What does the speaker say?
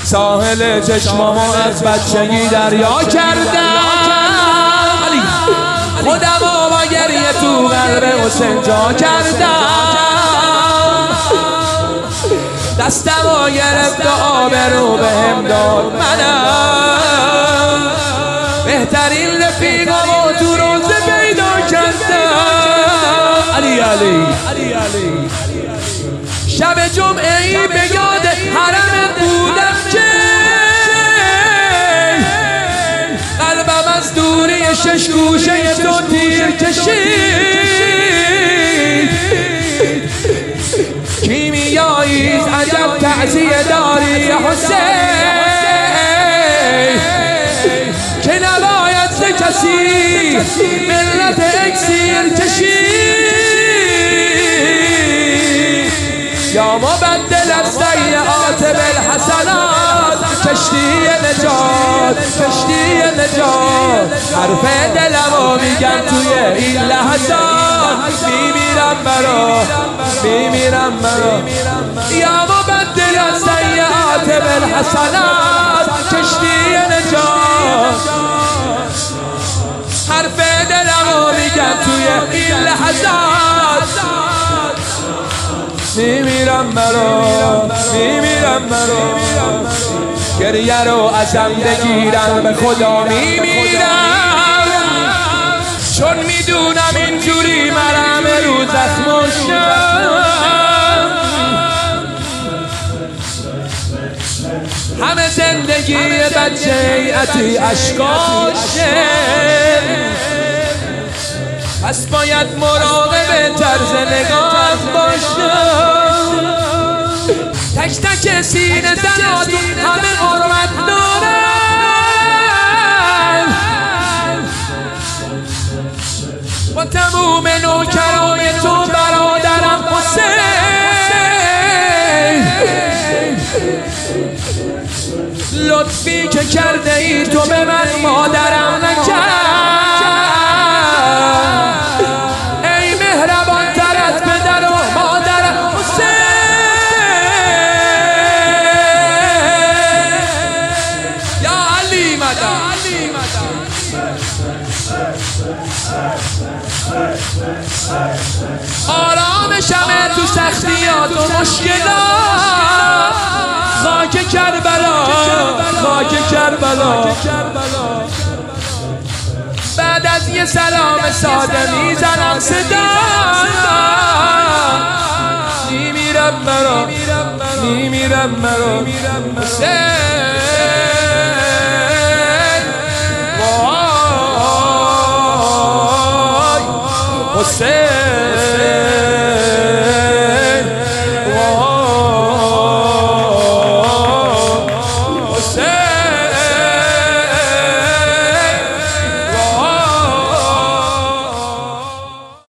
ساحل چشمامو از بچگی دریا کردم، خودمو با گریه تو قلب حسین جا کردم، دستمو گرفت و آبرو بهم داد، منم بهترین رفیقمو تو روزه پیدا کردم. علی علی شب جمعه ای به یاد حرمت بودم که قلبم از دوری شش گوشه تو تیر کشید، کیمیایی عجب تعزیه داری حسین که نباید ز کسی ملت اکسیر کشید. یا مبدل السیئات بالحسنات، کشتی نجات حرف دلمو میگم توی این لحظات، میمیرم برا یا مبدل السیئات بالحسنات، کشتی نجات حرف دلمو میگم توی این لحظات، میمیرم برا گریه رو ازم بگیرم، به خدا میمیرم، چون میدونم اینجوری مرم رو زخمشم. همه زندگی بچه ایتی اشکاشه، پس باید مراقب طرز نگاهم باشم. تک تک سینه زناتون همه حرمت دارن، با تموم نوکرای تو برادرم حسین، لطفی که کرده ای تو به من مادرم نکرد، ای مهربان تر از پدر و مادرم حسین. یا علی مدد آرامشمه تو سختیات و مشکلات، خاک کربلا بعد از یه سلام ساده میزنم صدا، میمیرم برا حسین. وای حسین